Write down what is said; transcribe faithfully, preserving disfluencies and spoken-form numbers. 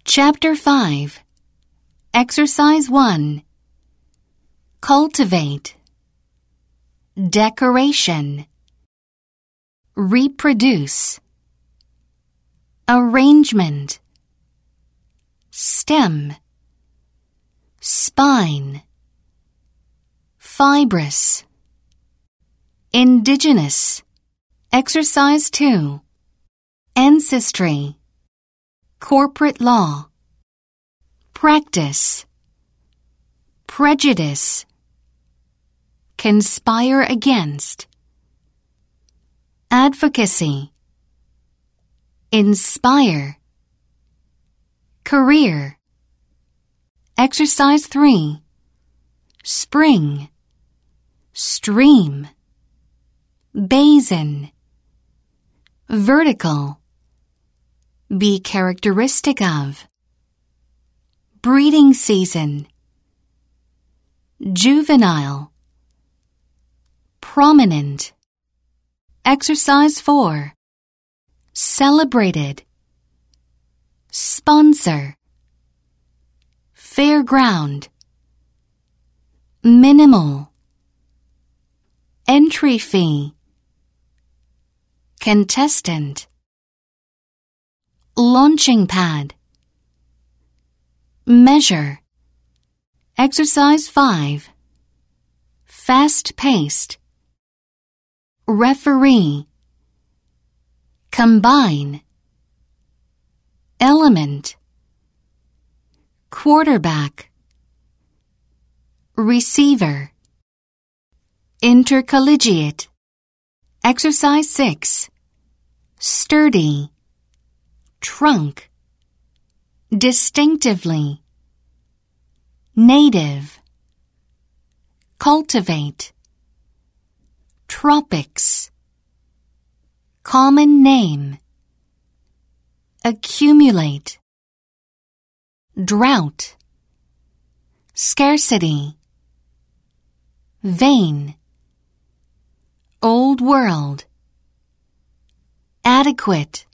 Chapter five. Exercise one. Cultivate. Decoration. Reproduce. Arrangement. Stem. Spine. Fibrous. Indigenous. Exercise two. Ancestry. Corporate law. Practice. Prejudice. Conspire against. Advocacy. Inspire. Career. Exercise three. Spring. Stream. Basin. Vertical. Be characteristic of. Breeding season. Juvenile. Prominent. Exercise four. Celebrated. Sponsor. Fairground. Minimal. Entry fee. Contestant. Launching pad. Measure. Exercise five. Fast-paced. Referee. Combine. Element. Quarterback. Receiver. Intercollegiate. Exercise six. Sturdy. Trunk. Distinctively. Native. Cultivate. Tropics. Common name. Accumulate. Drought. Scarcity. Vein. Old world. Adequate.